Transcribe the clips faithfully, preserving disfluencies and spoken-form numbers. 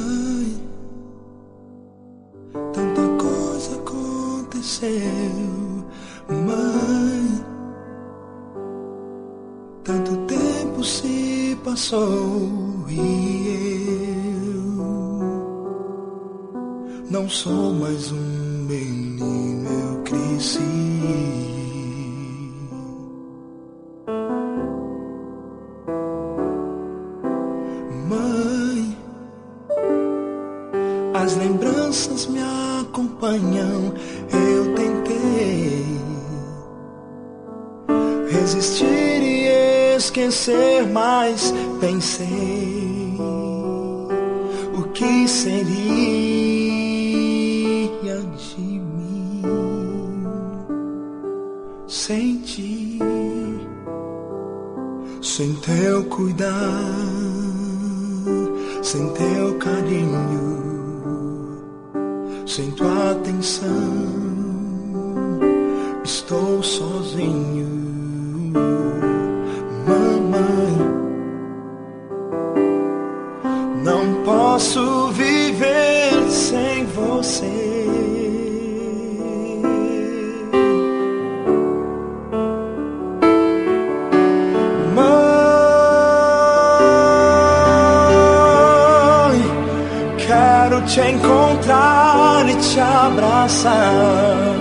Mãe, tanta coisa aconteceu. Mãe, tanto tempo se passou e eu não sou mais um menino, eu cresci. Mãe, as lembranças me acompanham, eu tentei resistir e esquecer, mas pensei o que seria de mim sem ti, sem teu cuidar, sem teu carinho, sem tua atenção, estou sozinho. Mamãe, não posso viver sem você. Mãe, quero te encontrar e te abraçar.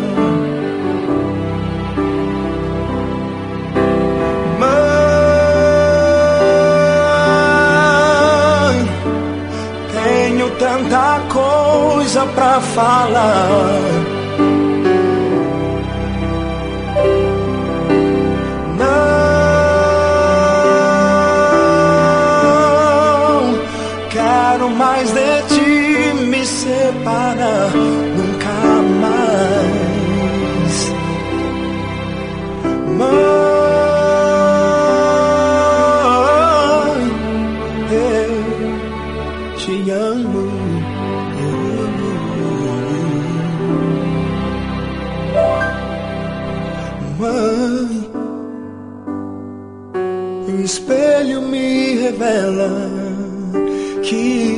Tanta coisa pra falar. Não quero mais de ti me separar, nunca mais. Mãe, eu te amo. Mãe, o espelho me revela que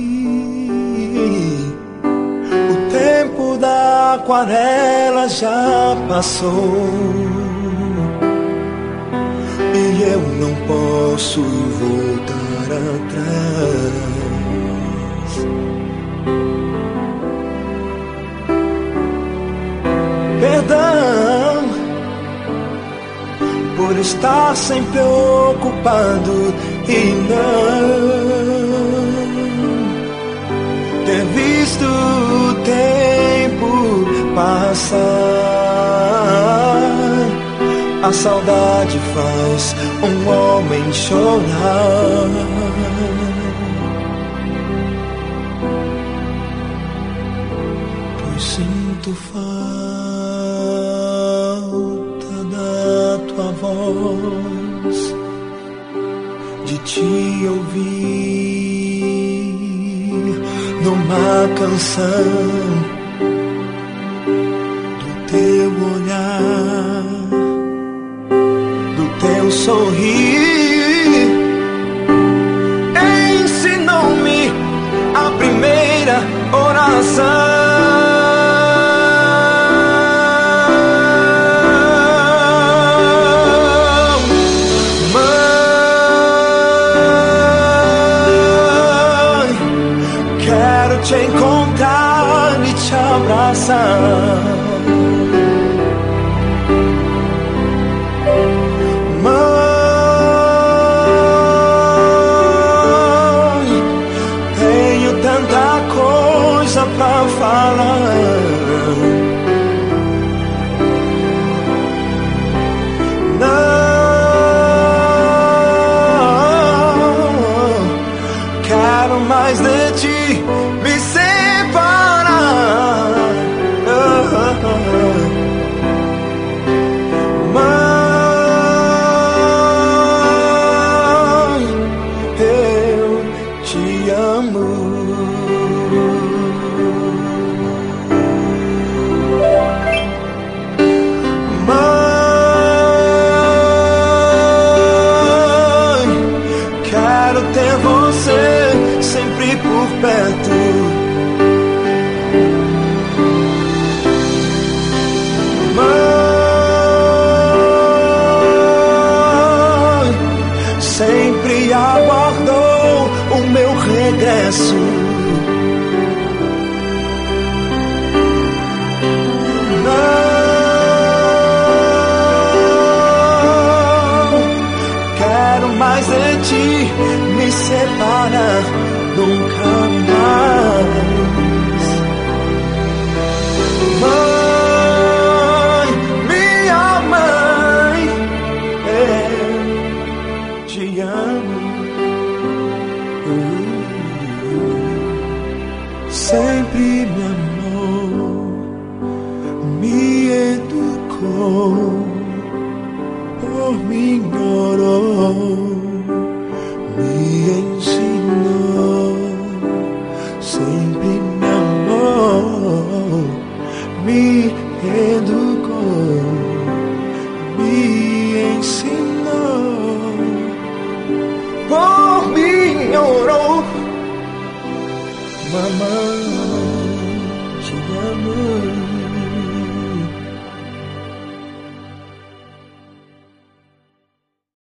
o tempo da aquarela já passou e eu não posso voltar atrás. Perdão por estar sempre ocupado e não ter visto o tempo passar. A saudade faz um homem chorar. Pois sinto falta da tua voz, de te ouvir numa canção, do teu olhar, do teu sorrir. Ensinou-me a primeira oração. Te encontrar e te abraçar. Mãe, tenho tanta coisa pra falar. Não quero mais de ti me separar. Mãe, eu te amo. Mãe, quero ter você sempre por por perto. Mãe, sempre aguardou o meu regresso. Mais de ti me separa nunca mais. Mãe, minha mãe, eu te amo. Sempre me amou, me educou, por mim orou, me ensinou, sempre me amou, me educou, me ensinou, por mim orou. Mamãe, te amo.